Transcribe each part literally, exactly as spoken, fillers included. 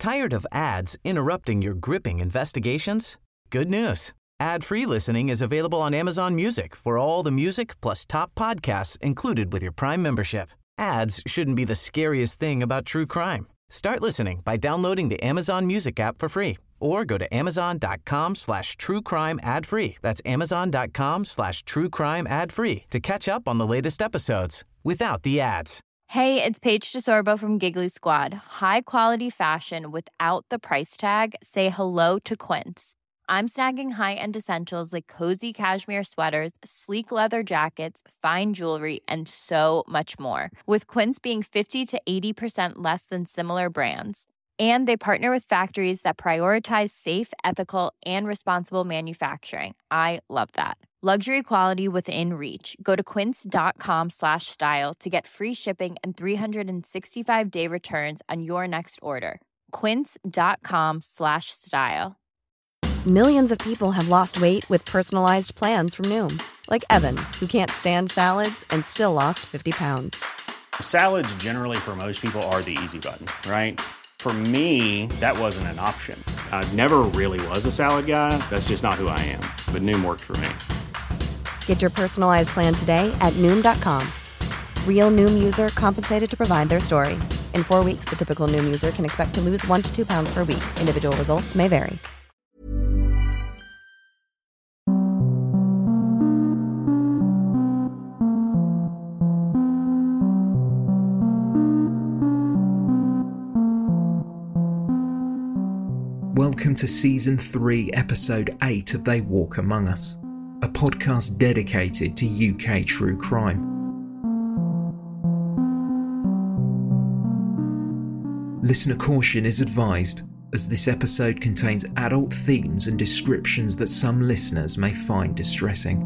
Tired of ads interrupting your gripping investigations? Good news. Ad-free listening is available on Amazon Music for all the music plus top podcasts included with your Prime membership. Ads shouldn't be the scariest thing about true crime. Start listening by downloading the Amazon Music app for free or go to amazon.com slash true crime ad free. That's amazon.com slash true crime ad free to catch up on the latest episodes without the ads. Hey, it's Paige DeSorbo from Giggly Squad. High quality fashion without the price tag. Say hello to Quince. I'm snagging high-end essentials like cozy cashmere sweaters, sleek leather jackets, fine jewelry, and so much more. With Quince being fifty to eighty percent less than similar brands. And they partner with factories that prioritize safe, ethical, and responsible manufacturing. I love that. Luxury quality within reach. Go to quince.com slash style to get free shipping and three sixty-five day returns on your next order. Quince.com slash style. Millions of people have lost weight with personalized plans from Noom. Like Evan, who can't stand salads and still lost fifty pounds. Salads generally for most people are the easy button, right? For me, that wasn't an option. I never really was a salad guy. That's just not who I am. But Noom worked for me. Get your personalized plan today at Noom dot com. Real Noom user compensated to provide their story. In four weeks, the typical Noom user can expect to lose one to two pounds per week. Individual results may vary. Welcome to Season three, Episode eight of They Walk Among Us, a podcast dedicated to U K true crime. Listener caution is advised, as this episode contains adult themes and descriptions that some listeners may find distressing.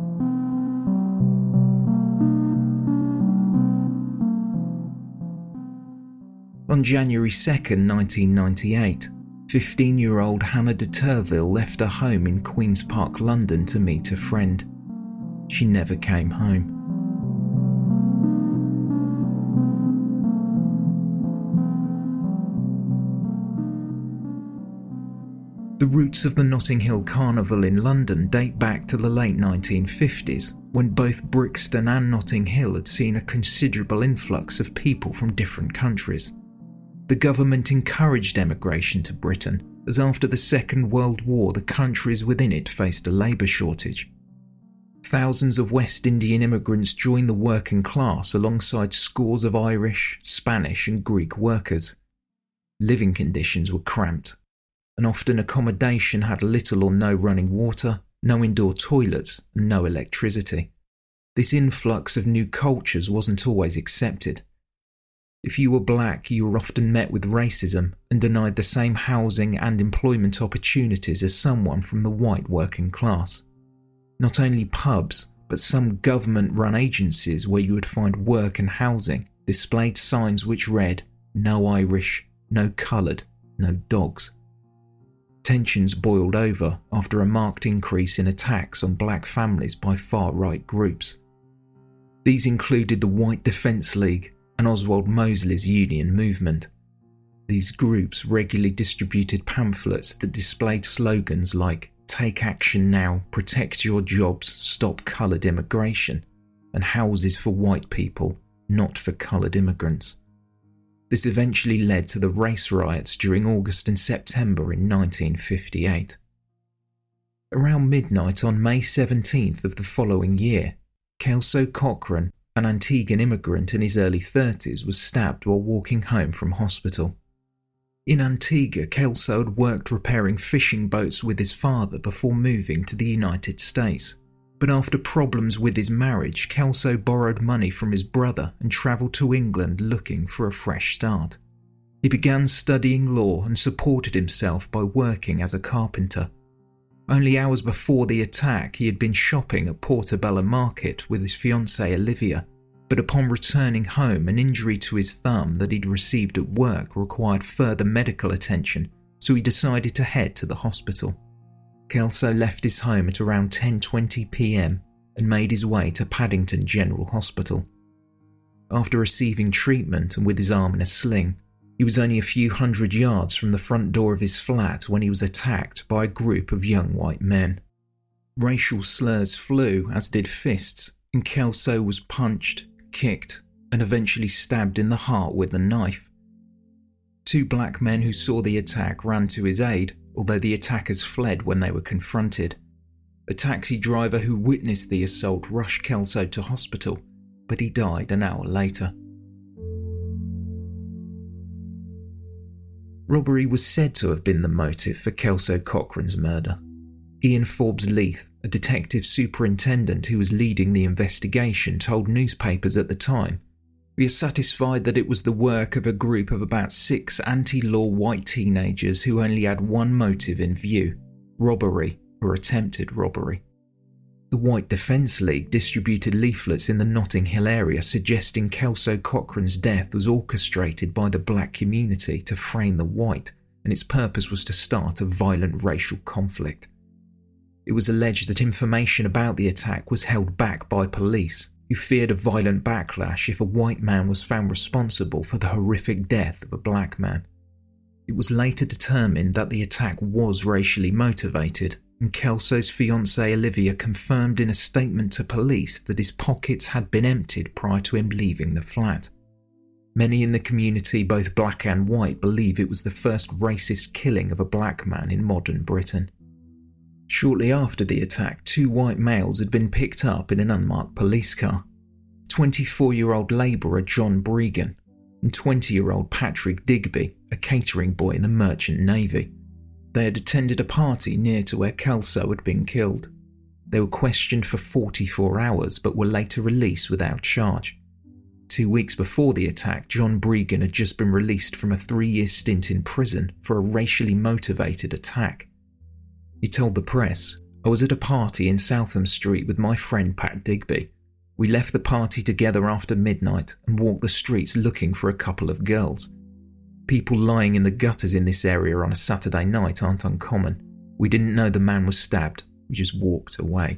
On January second, nineteen ninety-eight, fifteen-year-old Hannah de Turville left her home in Queen's Park, London to meet a friend. She never came home. The roots of the Notting Hill Carnival in London date back to the late nineteen fifties, when both Brixton and Notting Hill had seen a considerable influx of people from different countries. The government encouraged emigration to Britain, as after the Second World War the countries within it faced a labour shortage. Thousands of West Indian immigrants joined the working class alongside scores of Irish, Spanish and Greek workers. Living conditions were cramped, and often accommodation had little or no running water, no indoor toilets and no electricity. This influx of new cultures wasn't always accepted. If you were black, you were often met with racism and denied the same housing and employment opportunities as someone from the white working class. Not only pubs, but some government-run agencies where you would find work and housing displayed signs which read, "No Irish, no coloured, no dogs." Tensions boiled over after a marked increase in attacks on black families by far-right groups. These included the White Defence League and Oswald Mosley's Union movement. These groups regularly distributed pamphlets that displayed slogans like "Take action now, protect your jobs, stop coloured immigration," and "Houses for white people, not for coloured immigrants." This eventually led to the race riots during August and September in nineteen fifty-eight. Around midnight on May seventeenth of the following year, Kelso Cochran, an Antiguan immigrant in his early thirties, was stabbed while walking home from hospital. In Antigua, Kelso had worked repairing fishing boats with his father before moving to the United States. But after problems with his marriage, Kelso borrowed money from his brother and travelled to England looking for a fresh start. He began studying law and supported himself by working as a carpenter. Only hours before the attack, he had been shopping at Portobello Market with his fiancée Olivia, but upon returning home, an injury to his thumb that he'd received at work required further medical attention, so he decided to head to the hospital. Kelso left his home at around ten twenty p m and made his way to Paddington General Hospital. After receiving treatment and with his arm in a sling, He was only a few hundred yards from the front door of his flat when he was attacked by a group of young white men. Racial slurs flew, as did fists, and Kelso was punched, kicked, and eventually stabbed in the heart with a knife. Two black men who saw the attack ran to his aid, although the attackers fled when they were confronted. A taxi driver who witnessed the assault rushed Kelso to hospital, but he died an hour later. Robbery was said to have been the motive for Kelso Cochran's murder. Ian Forbes Leith, a detective superintendent who was leading the investigation, told newspapers at the time, "We are satisfied that it was the work of a group of about six anti-law white teenagers who only had one motive in view: robbery or attempted robbery." The White Defence League distributed leaflets in the Notting Hill area suggesting Kelso Cochran's death was orchestrated by the black community to frame the white, and its purpose was to start a violent racial conflict. It was alleged that information about the attack was held back by police, who feared a violent backlash if a white man was found responsible for the horrific death of a black man. It was later determined that the attack was racially motivated, and Kelso's fiancée Olivia confirmed in a statement to police that his pockets had been emptied prior to him leaving the flat. Many in the community, both black and white, believe it was the first racist killing of a black man in modern Britain. Shortly after the attack, two white males had been picked up in an unmarked police car. twenty-four-year-old labourer John Bregan and twenty-year-old Patrick Digby, a catering boy in the Merchant Navy. They had attended a party near to where Kelso had been killed. They were questioned for forty-four hours but were later released without charge. Two weeks before the attack, John Bregan had just been released from a three-year stint in prison for a racially motivated attack. He told the press, "I was at a party in Southam Street with my friend Pat Digby. We left the party together after midnight and walked the streets looking for a couple of girls. People lying in the gutters in this area on a Saturday night aren't uncommon. We didn't know the man was stabbed. We just walked away."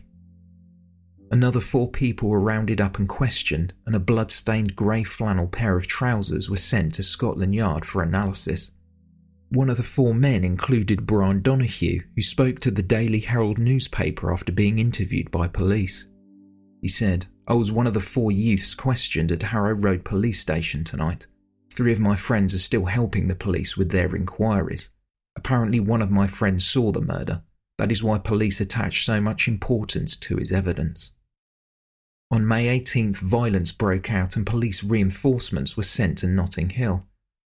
Another four people were rounded up and questioned, and a blood-stained grey flannel pair of trousers were sent to Scotland Yard for analysis. One of the four men included Brian Donahue, who spoke to the Daily Herald newspaper after being interviewed by police. He said, "I was one of the four youths questioned at Harrow Road police station tonight. Three of my friends are still helping the police with their inquiries. Apparently one of my friends saw the murder. That is why police attach so much importance to his evidence." On May eighteenth, violence broke out and police reinforcements were sent to Notting Hill.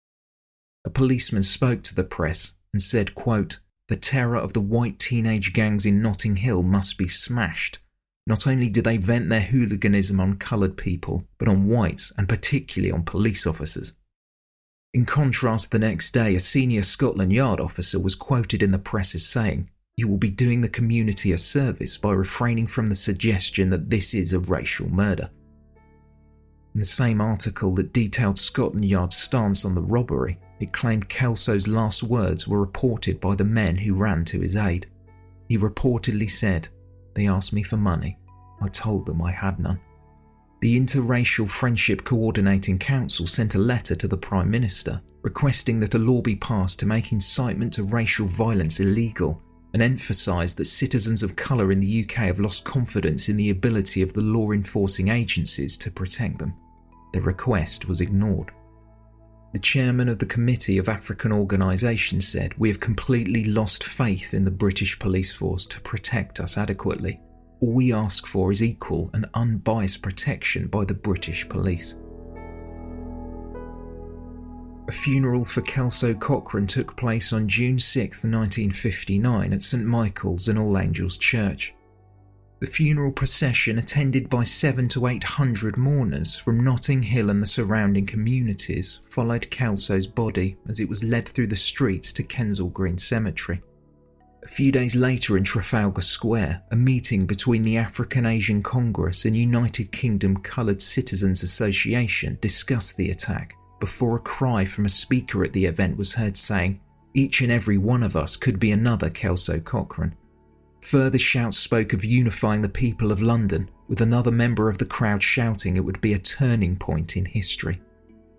A policeman spoke to the press and said, quote, "The terror of the white teenage gangs in Notting Hill must be smashed. Not only do they vent their hooliganism on coloured people, but on whites and particularly on police officers." In contrast, the next day, a senior Scotland Yard officer was quoted in the press as saying, "You will be doing the community a service by refraining from the suggestion that this is a racial murder." In the same article that detailed Scotland Yard's stance on the robbery, it claimed Kelso's last words were reported by the men who ran to his aid. He reportedly said, "They asked me for money. I told them I had none." The Interracial Friendship Coordinating Council sent a letter to the Prime Minister requesting that a law be passed to make incitement to racial violence illegal, and emphasised that citizens of colour in the U K have lost confidence in the ability of the law-enforcing agencies to protect them. The request was ignored. The chairman of the Committee of African Organisations said, "We have completely lost faith in the British police force to protect us adequately. All we ask for is equal and unbiased protection by the British police." A funeral for Kelso Cochran took place on June sixth, nineteen fifty-nine at St Michael's and All Angels Church. The funeral procession, attended by seven to eight hundred mourners from Notting Hill and the surrounding communities, followed Kelso's body as it was led through the streets to Kensal Green Cemetery. A few days later in Trafalgar Square, a meeting between the African Asian Congress and United Kingdom Coloured Citizens Association discussed the attack, before a cry from a speaker at the event was heard saying, "Each and every one of us could be another Kelso Cochran." Further shouts spoke of unifying the people of London, with another member of the crowd shouting it would be a turning point in history.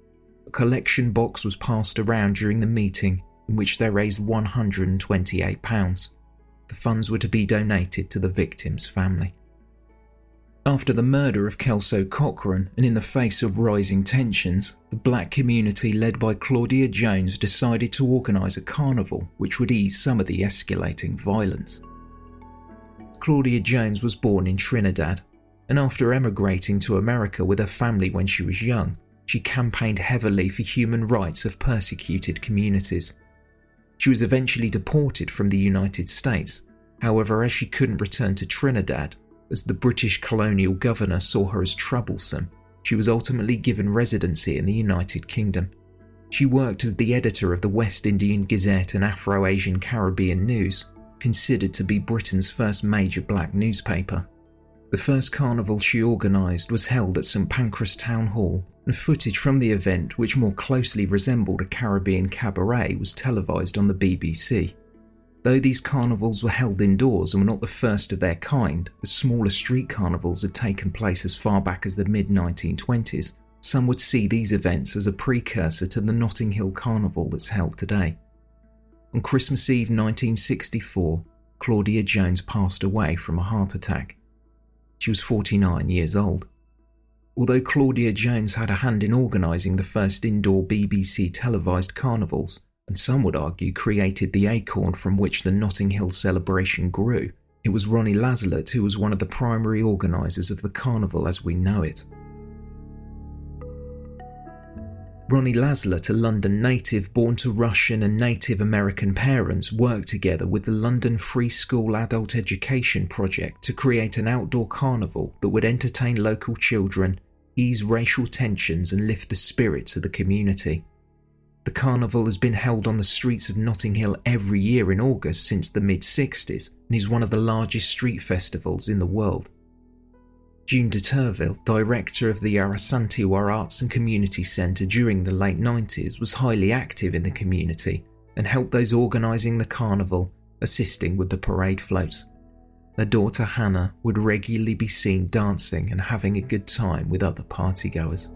A collection box was passed around during the meeting, in which they raised one hundred twenty-eight pounds. The funds were to be donated to the victim's family. After the murder of Kelso Cochran, and in the face of rising tensions, the black community led by Claudia Jones decided to organise a carnival which would ease some of the escalating violence. Claudia Jones was born in Trinidad, and after emigrating to America with her family when she was young, she campaigned heavily for human rights of persecuted communities. She was eventually deported from the United States. However, as she couldn't return to Trinidad, as the British colonial governor saw her as troublesome, she was ultimately given residency in the United Kingdom. She worked as the editor of the West Indian Gazette and Afro-Asian Caribbean News, considered to be Britain's first major black newspaper. The first carnival she organised was held at St Pancras Town Hall, and footage from the event, which more closely resembled a Caribbean cabaret, was televised on the B B C. Though these carnivals were held indoors and were not the first of their kind, as smaller street carnivals had taken place as far back as the mid nineteen twenties, some would see these events as a precursor to the Notting Hill Carnival that's held today. On Christmas Eve nineteen sixty-four, Claudia Jones passed away from a heart attack. She was forty-nine years old. Although Claudia Jones had a hand in organising the first indoor B B C televised carnivals, and some would argue created the acorn from which the Notting Hill celebration grew, it was Ronnie Laslett who was one of the primary organisers of the carnival as we know it. Ronnie Laslett, a London native born to Russian and Native American parents, worked together with the London Free School Adult Education Project to create an outdoor carnival that would entertain local children, ease racial tensions and lift the spirits of the community. The carnival has been held on the streets of Notting Hill every year in August since the mid-sixties and is one of the largest street festivals in the world. June de Turville, director of the Arasantiwar Arts and Community Centre during the late nineties, was highly active in the community and helped those organising the carnival, assisting with the parade floats. Her daughter Hannah would regularly be seen dancing and having a good time with other partygoers.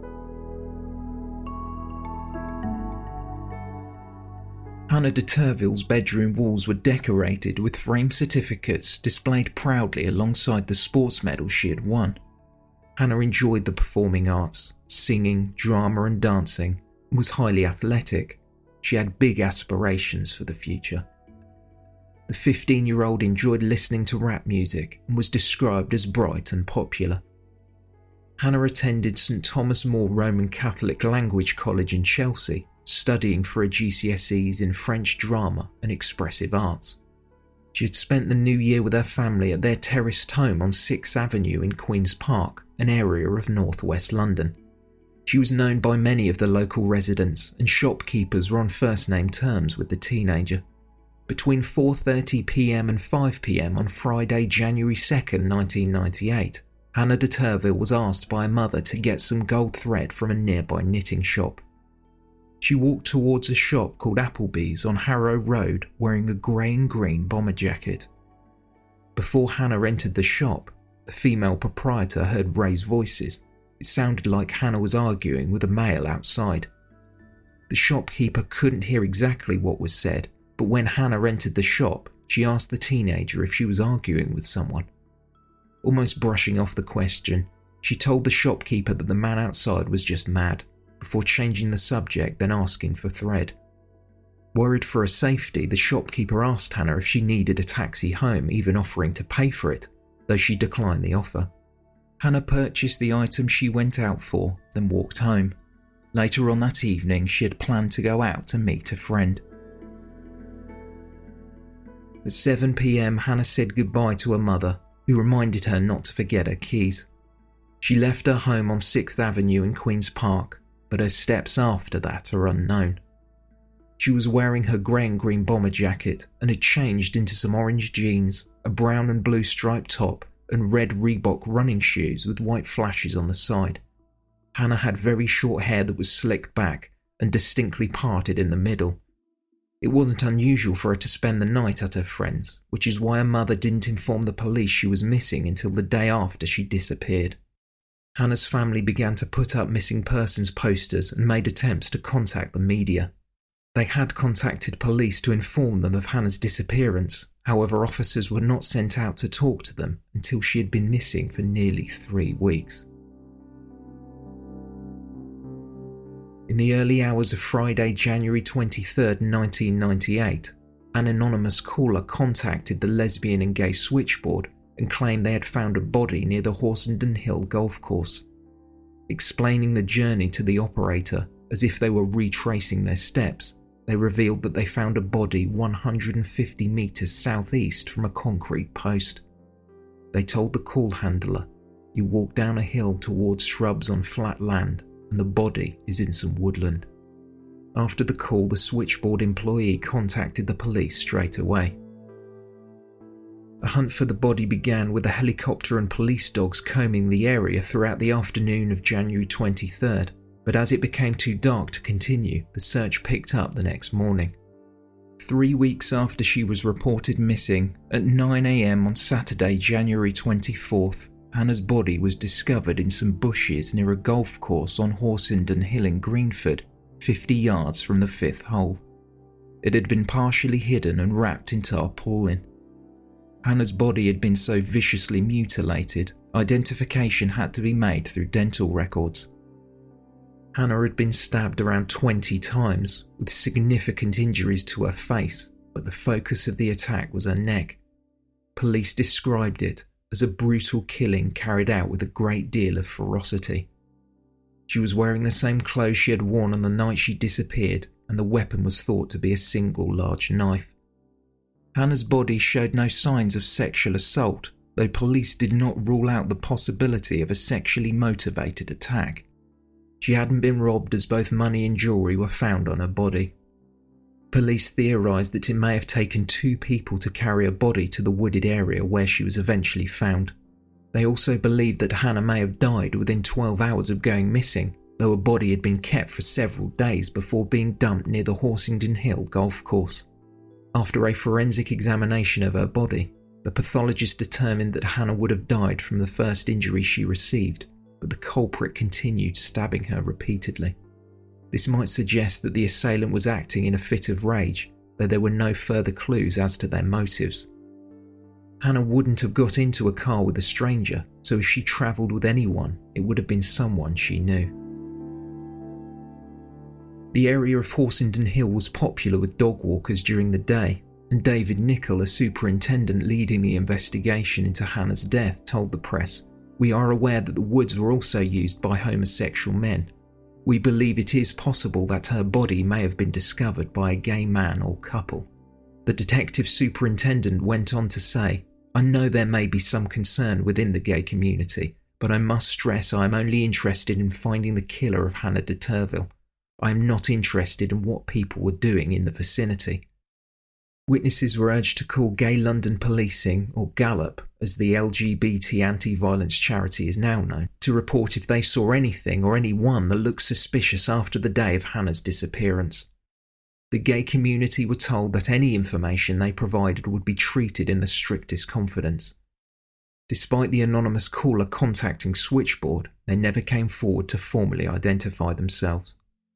Hannah de Turville's bedroom walls were decorated with framed certificates displayed proudly alongside the sports medals she had won. Hannah enjoyed the performing arts, singing, drama and dancing, and was highly athletic. She had big aspirations for the future. The fifteen-year-old enjoyed listening to rap music and was described as bright and popular. Hannah attended St Thomas More Roman Catholic Language College in Chelsea, studying for her G C S Es in French drama and expressive arts. She had spent the new year with her family at their terraced home on sixth Avenue in Queen's Park, an area of northwest London. She was known by many of the local residents, and shopkeepers were on first-name terms with the teenager. Between four thirty p m and five p m on Friday, January second, nineteen ninety-eight, Hannah de Turville was asked by her mother to get some gold thread from a nearby knitting shop. She walked towards a shop called Applebee's on Harrow Road wearing a grey and green bomber jacket. Before Hannah entered the shop, the female proprietor heard raised voices. It sounded like Hannah was arguing with a male outside. The shopkeeper couldn't hear exactly what was said, but when Hannah entered the shop, she asked the teenager if she was arguing with someone. Almost brushing off the question, she told the shopkeeper that the man outside was just mad, before changing the subject then asking for thread. Worried for her safety, the shopkeeper asked Hannah if she needed a taxi home, even offering to pay for it, though she declined the offer. Hannah purchased the item she went out for, then walked home. Later on that evening, she had planned to go out to meet a friend. At seven p m, Hannah said goodbye to her mother, who reminded her not to forget her keys. She left her home on sixth Avenue in Queen's Park, but her steps after that are unknown. She was wearing her grey and green bomber jacket and had changed into some orange jeans, a brown and blue striped top, and red Reebok running shoes with white flashes on the side. Hannah had very short hair that was slicked back and distinctly parted in the middle. It wasn't unusual for her to spend the night at her friend's, which is why her mother didn't inform the police she was missing until the day after she disappeared. Hannah's family began to put up missing persons posters and made attempts to contact the media. They had contacted police to inform them of Hannah's disappearance. However, officers were not sent out to talk to them until she had been missing for nearly three weeks. In the early hours of Friday, January twenty-third, nineteen ninety-eight, an anonymous caller contacted the lesbian and gay switchboard and claimed they had found a body near the Horsenden Hill golf course. Explaining the journey to the operator as if they were retracing their steps, they revealed that they found a body one hundred fifty metres southeast from a concrete post. They told the call handler, "You walk down a hill towards shrubs on flat land and the body is in some woodland." After the call, the switchboard employee contacted the police straight away. A hunt for the body began with a helicopter and police dogs combing the area throughout the afternoon of January twenty-third, but as it became too dark to continue, the search picked up the next morning. Three weeks after she was reported missing, at nine a.m. on Saturday, January twenty-fourth, Hannah's body was discovered in some bushes near a golf course on Horsenden Hill in Greenford, fifty yards from the fifth hole. It had been partially hidden and wrapped in tarpaulin. Hannah's body had been so viciously mutilated, identification had to be made through dental records. Hannah had been stabbed around twenty times, with significant injuries to her face, but the focus of the attack was her neck. Police described it as a brutal killing carried out with a great deal of ferocity. She was wearing the same clothes she had worn on the night she disappeared, and the weapon was thought to be a single large knife. Hannah's body showed no signs of sexual assault, though police did not rule out the possibility of a sexually motivated attack. She hadn't been robbed, as both money and jewellery were found on her body. Police theorised that it may have taken two people to carry a body to the wooded area where she was eventually found. They also believed that Hannah may have died within twelve hours of going missing, though her body had been kept for several days before being dumped near the Horsenden Hill golf course. After a forensic examination of her body, the pathologist determined that Hannah would have died from the first injury she received, but the culprit continued stabbing her repeatedly. This might suggest that the assailant was acting in a fit of rage, though there were no further clues as to their motives. Hannah wouldn't have got into a car with a stranger, so if she travelled with anyone, it would have been someone she knew. The area of Horsenden Hill was popular with dog walkers during the day, and David Nicol, a superintendent leading the investigation into Hannah's death, told the press, "We are aware that the woods were also used by homosexual men. We believe it is possible that her body may have been discovered by a gay man or couple." The detective superintendent went on to say, "I know there may be some concern within the gay community, but I must stress I am only interested in finding the killer of Hannah de Turville. I am not interested in what people were doing in the vicinity." Witnesses were urged to call Gay London Policing, or Gallup, as the L G B T anti-violence charity is now known, to report if they saw anything or anyone that looked suspicious after the day of Hannah's disappearance. The gay community were told that any information they provided would be treated in the strictest confidence. Despite the anonymous caller contacting Switchboard, they never came forward to formally identify themselves.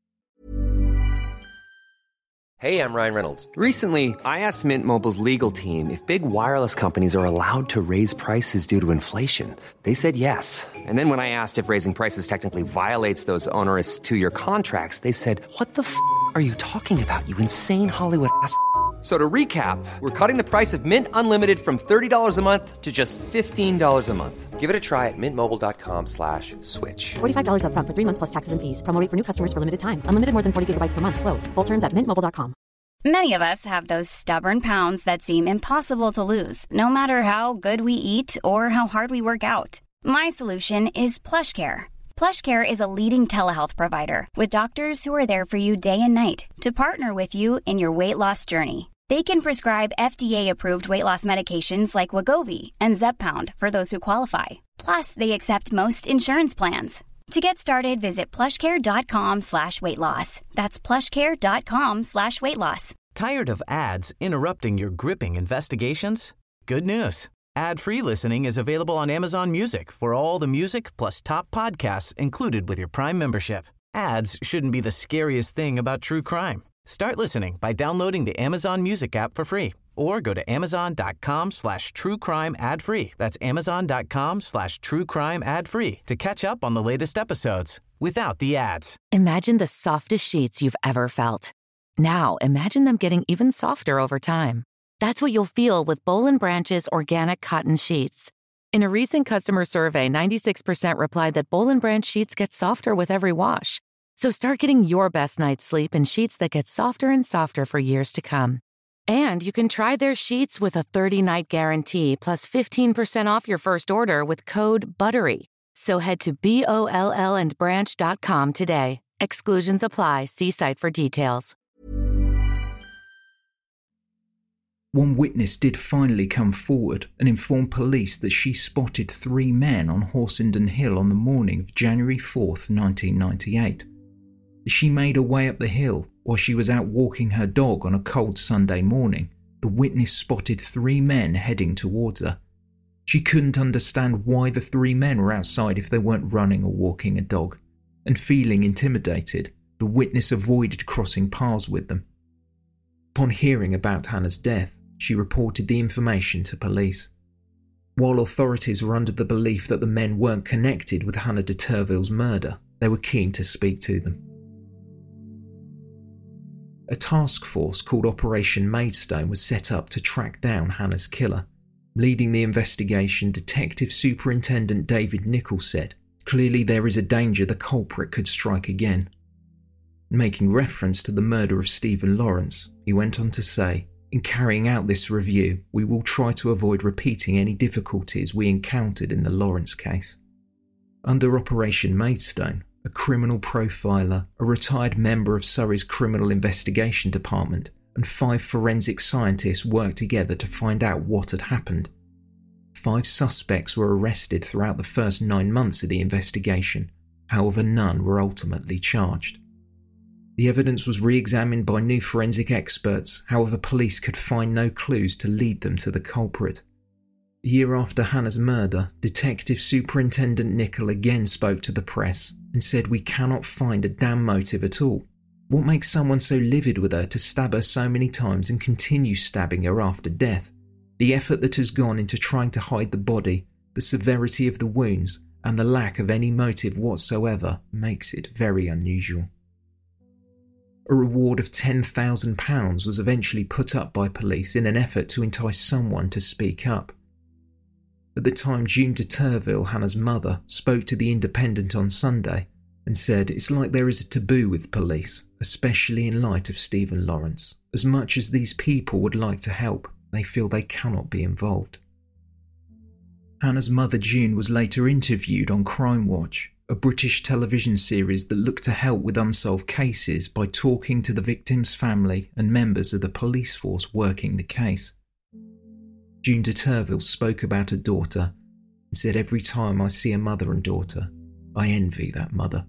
Hey, I'm Ryan Reynolds. Recently, I asked Mint Mobile's legal team if big wireless companies are allowed to raise prices due to inflation. They said yes. And then when I asked if raising prices technically violates those onerous two-year contracts, they said, "What the f*** are you talking about, you insane Hollywood ass f- So to recap, we're cutting the price of Mint Unlimited from thirty dollars a month to just fifteen dollars a month. Give it a try at mintmobile.com slash switch. forty-five dollars up front for three months plus taxes and fees. Promo rate for new customers for limited time. Unlimited more than forty gigabytes per month. Slows full terms at mint mobile dot com. Many of us have those stubborn pounds that seem impossible to lose, no matter how good we eat or how hard we work out. My solution is PlushCare. PlushCare is a leading telehealth provider with doctors who are there for you day and night to partner with you in your weight loss journey. They can prescribe F D A-approved weight loss medications like Wegovy and Zepbound for those who qualify. Plus, they accept most insurance plans. To get started, visit plushcare.com slash weight loss. That's plushcare.com slash weight loss. Tired of ads interrupting your gripping investigations? Good news. Ad-free listening is available on Amazon Music for all the music plus top podcasts included with your Prime membership. Ads shouldn't be the scariest thing about true crime. Start listening by downloading the Amazon Music app for free or go to amazon.com slash true crime ad free. That's amazon.com slash true crime ad free to catch up on the latest episodes without the ads. Imagine the softest sheets you've ever felt. Now imagine them getting even softer over time. That's what you'll feel with Boll and Branch's organic cotton sheets. In a recent customer survey, ninety-six percent replied that Boll and Branch sheets get softer with every wash. So start getting your best night's sleep in sheets that get softer and softer for years to come. And you can try their sheets with a thirty-night guarantee plus fifteen percent off your first order with code BUTTERY. So head to B O L L and branch dot com today. Exclusions apply. See site for details. One witness did finally come forward and inform police that she spotted three men on Horsenden Hill on the morning of January fourth, nineteen ninety-eight. As she made her way up the hill while she was out walking her dog on a cold Sunday morning, the witness spotted three men heading towards her. She couldn't understand why the three men were outside if they weren't running or walking a dog, and feeling intimidated, the witness avoided crossing paths with them. Upon hearing about Hannah's death, she reported the information to police. While authorities were under the belief that the men weren't connected with Hannah de Turville's murder, they were keen to speak to them. A task force called Operation Maidstone was set up to track down Hannah's killer. Leading the investigation, Detective Superintendent David Nichol said, "Clearly there is a danger the culprit could strike again." Making reference to the murder of Stephen Lawrence, he went on to say, "In carrying out this review, we will try to avoid repeating any difficulties we encountered in the Lawrence case." Under Operation Maidstone, a criminal profiler, a retired member of Surrey's Criminal Investigation Department, and five forensic scientists worked together to find out what had happened. Five suspects were arrested throughout the first nine months of the investigation, however none were ultimately charged. The evidence was re-examined by new forensic experts, however police could find no clues to lead them to the culprit. A year after Hannah's murder, Detective Superintendent Nichol again spoke to the press and said, "We cannot find a damn motive at all. What makes someone so livid with her to stab her so many times and continue stabbing her after death? The effort that has gone into trying to hide the body, the severity of the wounds, and the lack of any motive whatsoever makes it very unusual." A reward of ten thousand pounds was eventually put up by police in an effort to entice someone to speak up. At the time, June de Turville, Hannah's mother, spoke to The Independent on Sunday and said, "It's like there is a taboo with police, especially in light of Stephen Lawrence. As much as these people would like to help, they feel they cannot be involved." Hannah's mother, June, was later interviewed on Crime Watch, a British television series that looked to help with unsolved cases by talking to the victim's family and members of the police force working the case. June de Turville spoke about her daughter and said, "Every time I see a mother and daughter, I envy that mother."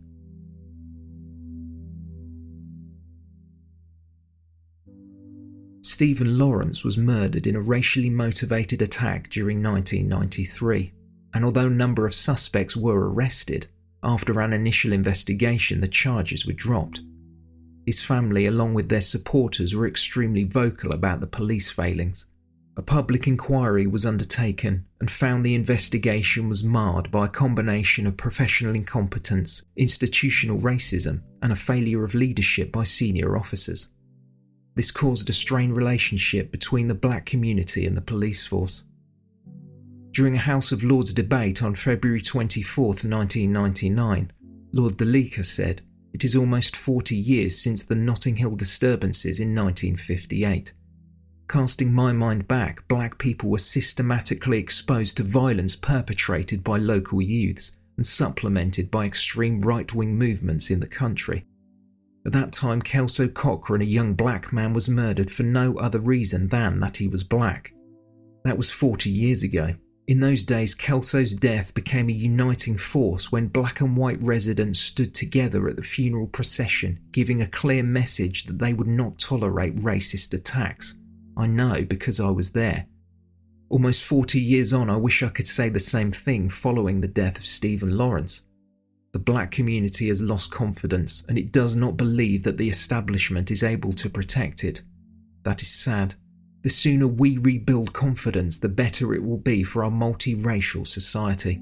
Stephen Lawrence was murdered in a racially motivated attack during nineteen ninety-three, and although a number of suspects were arrested, after an initial investigation the charges were dropped. His family, along with their supporters, were extremely vocal about the police failings. A public inquiry was undertaken and found the investigation was marred by a combination of professional incompetence, institutional racism, and a failure of leadership by senior officers. This caused a strained relationship between the black community and the police force. During a House of Lords debate on February twenty-fourth, nineteen ninety-nine, Lord Deleaka said, "It is almost forty years since the Notting Hill disturbances in nineteen fifty-eight. Casting my mind back, black people were systematically exposed to violence perpetrated by local youths and supplemented by extreme right-wing movements in the country. At that time, Kelso Cochrane, a young black man, was murdered for no other reason than that he was black. That was forty years ago. In those days, Kelso's death became a uniting force when black and white residents stood together at the funeral procession, giving a clear message that they would not tolerate racist attacks. I know because I was there. Almost forty years on, I wish I could say the same thing following the death of Stephen Lawrence. The black community has lost confidence, and it does not believe that the establishment is able to protect it. That is sad. The sooner we rebuild confidence, the better it will be for our multiracial society.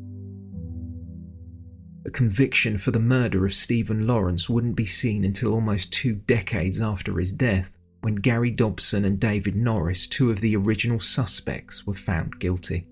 A conviction for the murder of Stephen Lawrence wouldn't be seen until almost two decades after his death, when Gary Dobson and David Norris, two of the original suspects, were found guilty.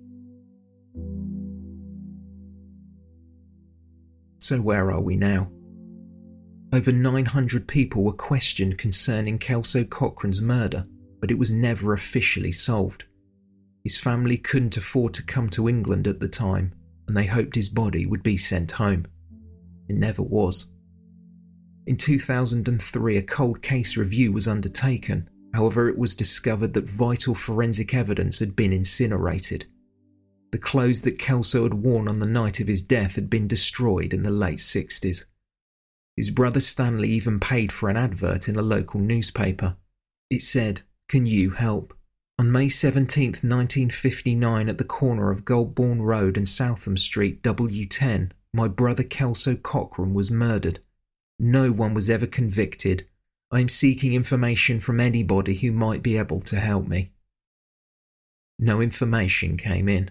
So where are we now? Over nine hundred people were questioned concerning Kelso Cochran's murder, but it was never officially solved. His family couldn't afford to come to England at the time, and they hoped his body would be sent home. It never was. In two thousand three, a cold case review was undertaken. However, it was discovered that vital forensic evidence had been incinerated. The clothes that Kelso had worn on the night of his death had been destroyed in the late sixties. His brother Stanley even paid for an advert in a local newspaper. It said, "Can you help? On May seventeenth, nineteen fifty-nine, at the corner of Goldbourne Road and Southam Street, W ten, my brother Kelso Cochran was murdered. No one was ever convicted. I am seeking information from anybody who might be able to help me." No information came in.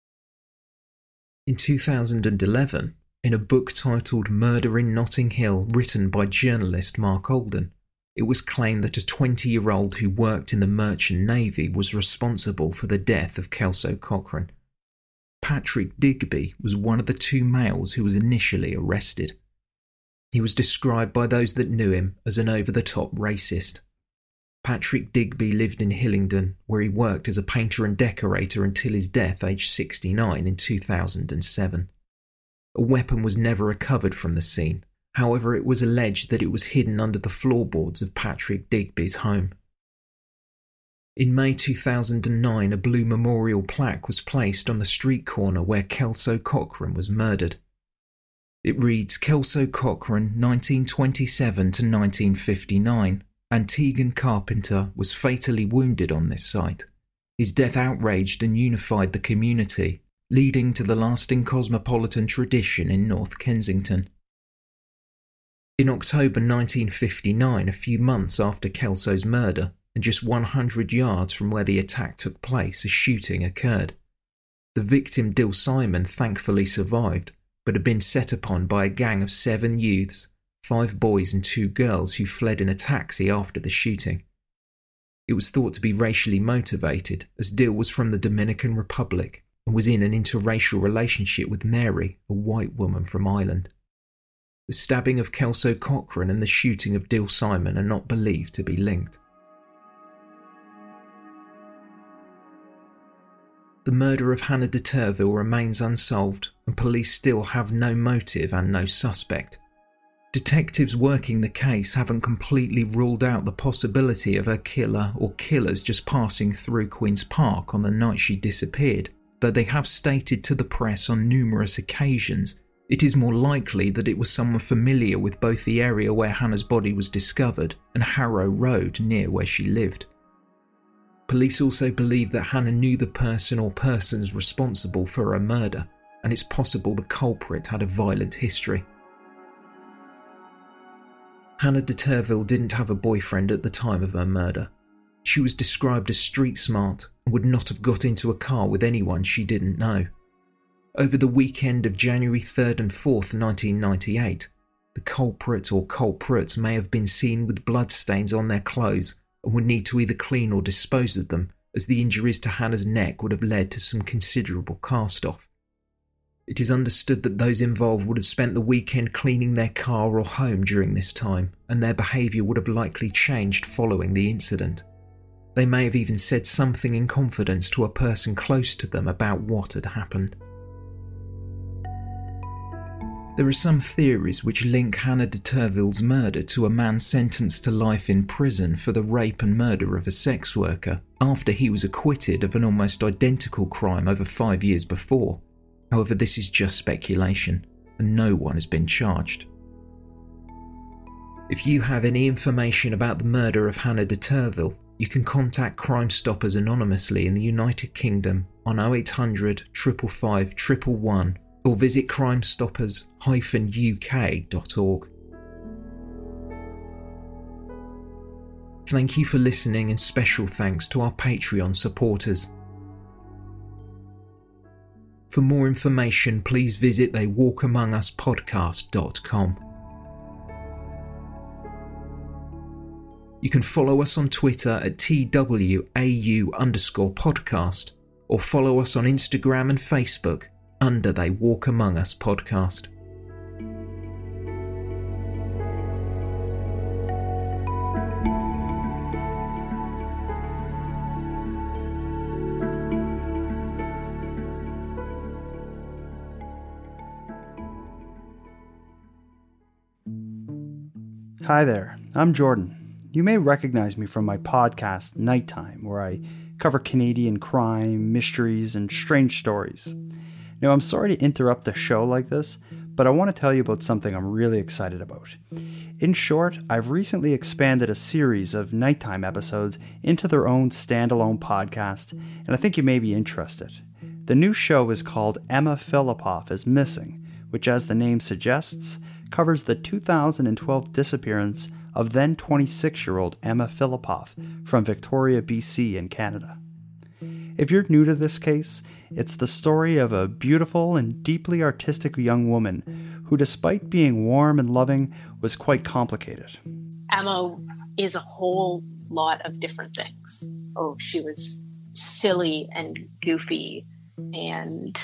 In two thousand eleven, in a book titled Murder in Notting Hill, written by journalist Mark Alden, it was claimed that a twenty-year-old who worked in the Merchant Navy was responsible for the death of Kelso Cochran. Patrick Digby was one of the two males who was initially arrested. He was described by those that knew him as an over-the-top racist. Patrick Digby lived in Hillingdon, where he worked as a painter and decorator until his death aged sixty-nine in two thousand seven. A weapon was never recovered from the scene. However, it was alleged that it was hidden under the floorboards of Patrick Digby's home. In May two thousand nine, a blue memorial plaque was placed on the street corner where Kelso Cochran was murdered. It reads, "Kelso Cochran, nineteen twenty-seven to nineteen fifty-nine. Antiguan carpenter, was fatally wounded on this site. His death outraged and unified the community, leading to the lasting cosmopolitan tradition in North Kensington." In October nineteen fifty-nine, a few months after Kelso's murder, and just one hundred yards from where the attack took place, a shooting occurred. The victim, Dill Simon, thankfully survived, but had been set upon by a gang of seven youths, five boys and two girls who fled in a taxi after the shooting. It was thought to be racially motivated, as Dill was from the Dominican Republic and was in an interracial relationship with Mary, a white woman from Ireland. The stabbing of Kelso Cochran and the shooting of Dill Simon are not believed to be linked. The murder of Hannah de Turville remains unsolved, and police still have no motive and no suspect. Detectives working the case haven't completely ruled out the possibility of her killer or killers just passing through Queen's Park on the night she disappeared, though they have stated to the press on numerous occasions it is more likely that it was someone familiar with both the area where Hannah's body was discovered and Harrow Road near where she lived. Police also believe that Hannah knew the person or persons responsible for her murder, and it's possible the culprit had a violent history. Hannah de Turville didn't have a boyfriend at the time of her murder. She was described as street smart and would not have got into a car with anyone she didn't know. Over the weekend of January third and fourth, nineteen ninety-eight, the culprit or culprits may have been seen with bloodstains on their clothes and would need to either clean or dispose of them, as the injuries to Hannah's neck would have led to some considerable cast-off. It is understood that those involved would have spent the weekend cleaning their car or home during this time, and their behaviour would have likely changed following the incident. They may have even said something in confidence to a person close to them about what had happened. There are some theories which link Hannah de Turville's murder to a man sentenced to life in prison for the rape and murder of a sex worker after he was acquitted of an almost identical crime over five years before. However, this is just speculation, and no one has been charged. If you have any information about the murder of Hannah de Turville, You can contact Crime Stoppers anonymously in the United Kingdom on oh eight hundred, five five five, one one one or visit crime stoppers dash U K dot org. Thank you for listening, and special thanks to our Patreon supporters. For more information, please visit they walk among us podcast dot com. You can follow us on Twitter at T W A U underscore podcast, or follow us on Instagram and Facebook under They Walk Among Us podcast. Hi there, I'm Jordan. You may recognize me from my podcast, Nighttime, where I cover Canadian crime, mysteries, and strange stories. Now, I'm sorry to interrupt the show like this, but I want to tell you about something I'm really excited about. In short, I've recently expanded a series of Nighttime episodes into their own standalone podcast, and I think you may be interested. The new show is called Emma Filipoff is Missing, which, as the name suggests, covers the two thousand twelve disappearance of then twenty-six-year-old Emma Filipoff from Victoria, B C in Canada. If you're new to this case, it's the story of a beautiful and deeply artistic young woman who, despite being warm and loving, was quite complicated. Emma is a whole lot of different things. Oh, she was silly and goofy and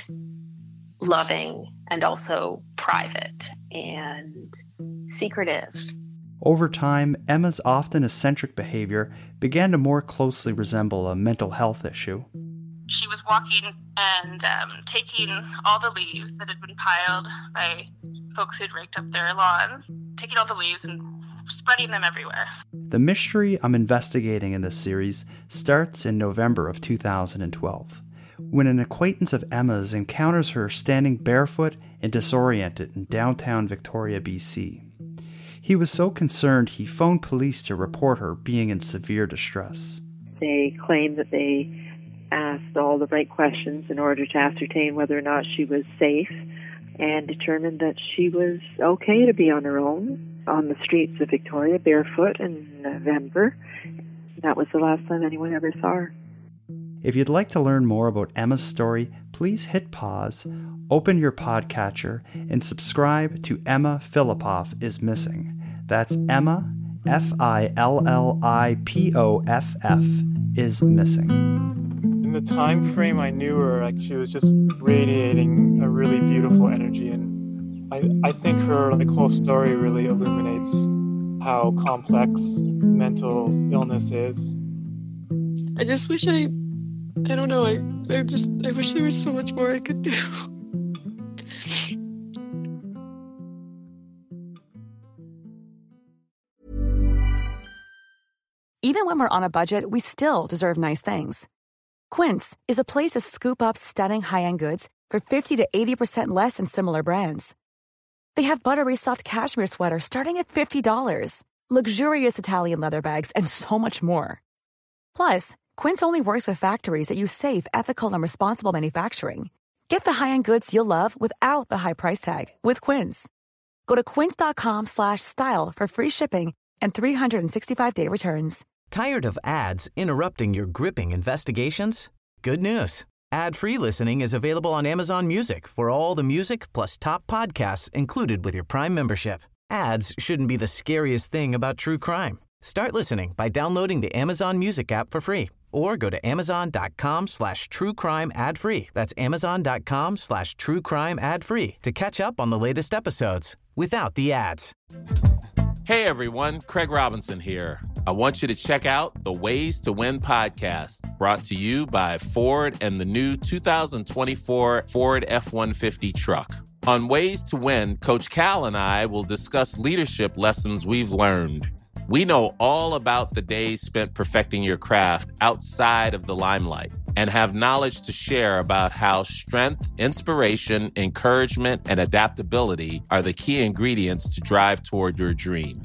loving and also private and secretive. Over time, Emma's often eccentric behavior began to more closely resemble a mental health issue. She was walking and um, taking all the leaves that had been piled by folks who'd raked up their lawns, taking all the leaves and spreading them everywhere. The mystery I'm investigating in this series starts in November of two thousand twelve, when an acquaintance of Emma's encounters her standing barefoot and disoriented in downtown Victoria, B C. He was so concerned he phoned police to report her being in severe distress. They claimed that they asked all the right questions in order to ascertain whether or not she was safe, and determined that she was okay to be on her own on the streets of Victoria barefoot in November. That was the last time anyone ever saw her. If you'd like to learn more about Emma's story, please hit pause, open your podcatcher, and subscribe to Emma Filipoff is Missing. That's Emma, F I L L I P O F F, is missing. In the time frame I knew her, like, she was just radiating a really beautiful energy, and I, I think her like whole story really illuminates how complex mental illness is. I just wish I I don't know, I, I just, I wish there was so much more I could do. Even when we're on a budget, we still deserve nice things. Quince is a place to scoop up stunning high-end goods for fifty to eighty percent less than similar brands. They have buttery soft cashmere sweaters starting at fifty dollars, luxurious Italian leather bags, and so much more. Plus, Quince only works with factories that use safe, ethical, and responsible manufacturing. Get the high-end goods you'll love without the high price tag with Quince. Go to quince.com slash style for free shipping and three sixty-five day returns. Tired of ads interrupting your gripping investigations? Good news. Ad-free listening is available on Amazon Music for all the music plus top podcasts included with your Prime membership. Ads shouldn't be the scariest thing about true crime. Start listening by downloading the Amazon Music app for free or go to amazon.com slash true crime ad free. That's amazon.com slash true crime ad free to catch up on the latest episodes without the ads. Hey everyone, Craig Robinson here. I want you to check out the Ways to Win podcast, brought to you by Ford and the new two thousand twenty-four Ford F one fifty truck. On Ways to Win, Coach Cal and I will discuss leadership lessons we've learned. We know all about the days spent perfecting your craft outside of the limelight and have knowledge to share about how strength, inspiration, encouragement, and adaptability are the key ingredients to drive toward your dreams.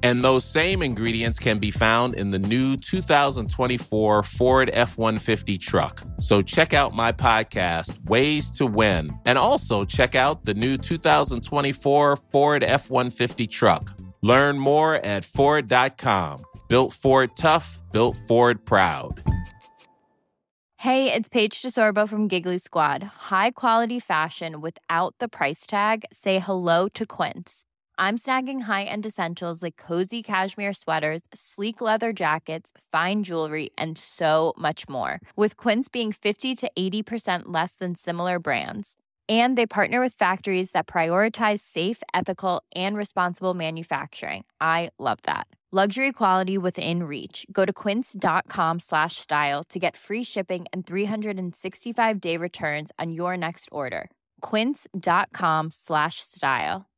And those same ingredients can be found in the new two thousand twenty-four Ford F one fifty truck. So check out my podcast, Ways to Win, and also check out the new two thousand twenty-four Ford F one fifty truck. Learn more at Ford dot com. Built Ford tough, built Ford proud. Hey, it's Paige DeSorbo from Giggly Squad. High quality fashion without the price tag. Say hello to Quince. I'm snagging high-end essentials like cozy cashmere sweaters, sleek leather jackets, fine jewelry, and so much more. With Quince being fifty to eighty percent less than similar brands. And they partner with factories that prioritize safe, ethical, and responsible manufacturing. I love that. Luxury quality within reach. Go to quince.com slash style to get free shipping and three sixty-five day returns on your next order. Quince.com slash style.